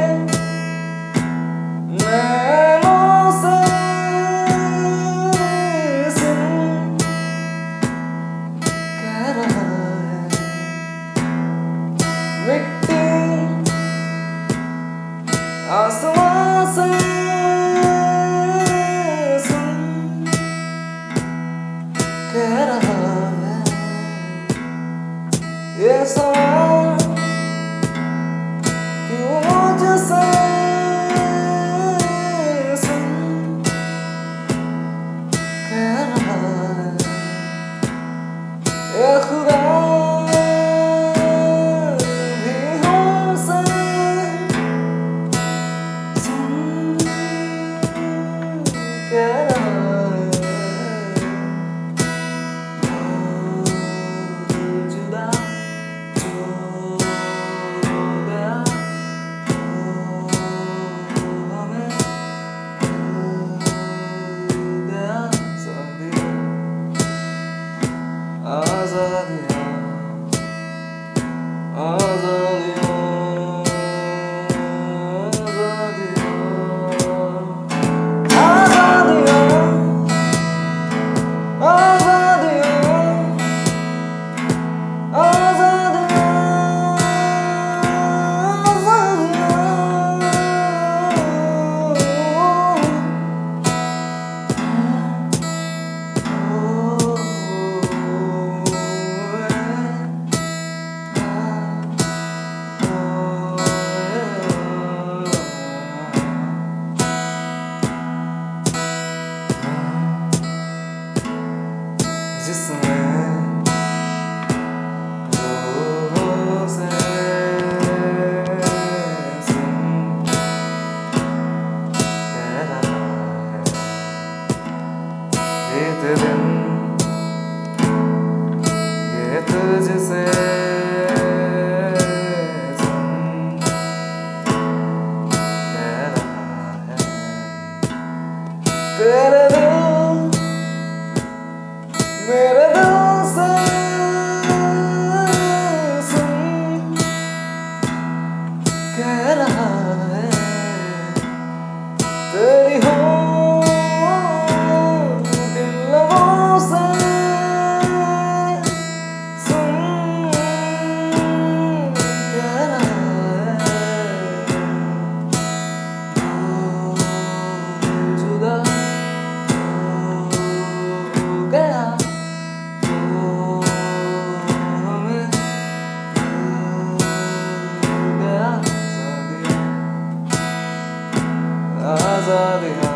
नैनों से सुन कह रहा है मिट्टी आसमां से सुन कह रहा है ये सवाल क्यों मुझसे सुन कह रहा है ये खुदा भी हमसे सुन कह रहा है जुदा जो गया हमें गया आज़ादियाँ आज़ादियाँ जिसमें रूह से सुन कह रहा है एक दिन ये तुझसे सुन कह रहा है तेरे दिल मेरे दिल से सुन कह रहा है तेरी होंठ इन लबों से सुन कह रहा है जुदा हो गया आज़ादियाँ